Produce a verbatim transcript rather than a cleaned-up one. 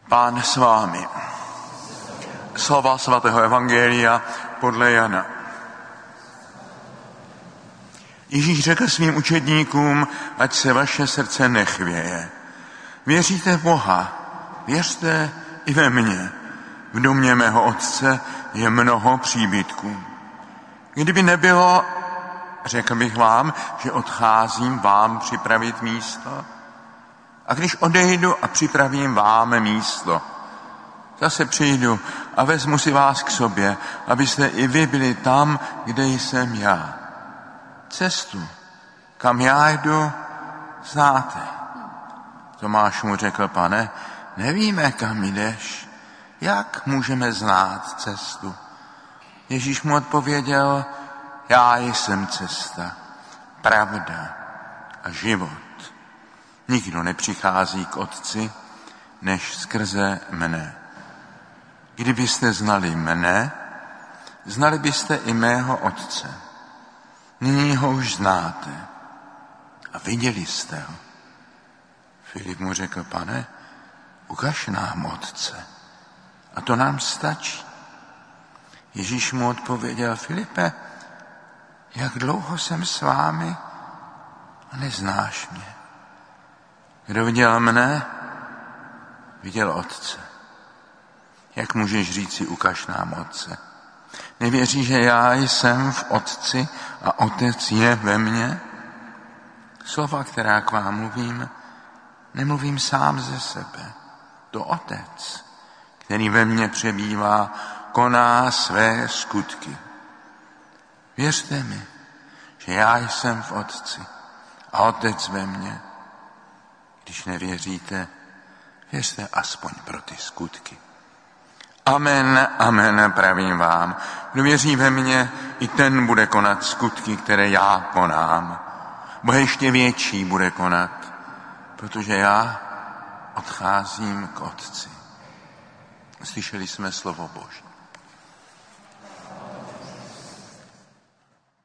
Pán s vámi. Slova svatého evangelia podle Jana. Ježíš řekl svým učedníkům, ať se vaše srdce nechvěje. Věříte v Boha, věřte i ve mně. V domě mého Otce je mnoho příbytků. Kdyby nebylo, řekl bych vám, že odcházím vám připravit místo. A když odejdu a připravím vám místo, zase přijdu a vezmu si vás k sobě, abyste i vy byli tam, kde jsem já. Cestu, kam já jdu, znáte. Tomáš mu řekl, Pane, nevíme, kam jdeš. Jak můžeme znát cestu? Ježíš mu odpověděl, já jsem cesta, pravda a život. Nikdo nepřichází k Otci, než skrze mne. Kdybyste znali mne, znali byste i mého Otce. Nyní ho už znáte a viděli jste ho. Filip mu řekl, Pane, ukaž nám Otce a to nám stačí. Ježíš mu odpověděl, Filipe, jak dlouho jsem s vámi a neznáš mě. Kdo viděl mne, viděl Otce. Jak můžeš říci, ukaž nám Otce? Nevěří, že já jsem v Otci a Otec je ve mně? Slova, která k vám mluvím, nemluvím sám ze sebe. To Otec, který ve mně přebývá, koná své skutky. Věřte mi, že já jsem v Otci a Otec ve mně. Když nevěříte, věřte aspoň pro ty skutky. Amen, amen, pravím vám. Kdo věří ve mně, i ten bude konat skutky, které já konám. Bo ještě větší bude konat, protože já odcházím k Otci. Slyšeli jsme slovo Boží.